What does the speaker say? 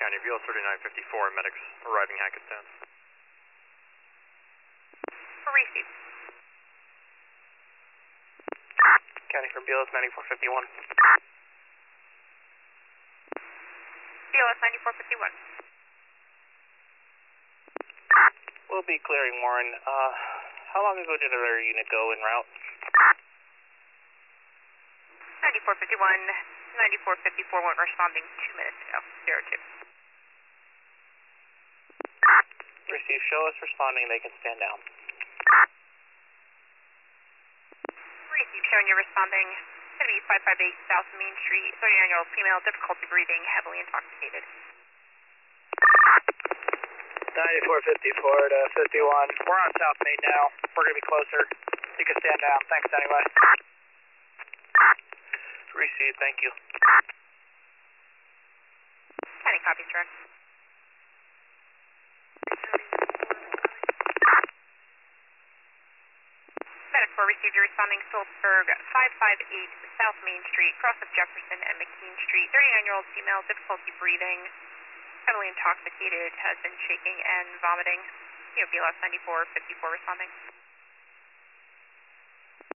County, BLS 3954, medics arriving Hackettstown. Receive. County from BLS 9451. BLS 9451. We'll be clearing Warren. How long ago did our unit go en route? 9451, 9454 went responding 2 minutes ago. 02. Receive, show us responding, they can stand down. Receive, showing you responding. It's going to be 558 South Main Street, 39-year-old female, difficulty breathing, heavily intoxicated. 9454 to 51. We're on South Main now. We're going to be closer. You can stand down. Thanks anyway. Receive, thank you. Any copies, direct? Medic 4 received your responding Stolzberg, 558 South Main Street, cross of Jefferson and McKean Street, 39-year-old female, difficulty breathing, heavily intoxicated, has been shaking and vomiting. BLS 9454 responding.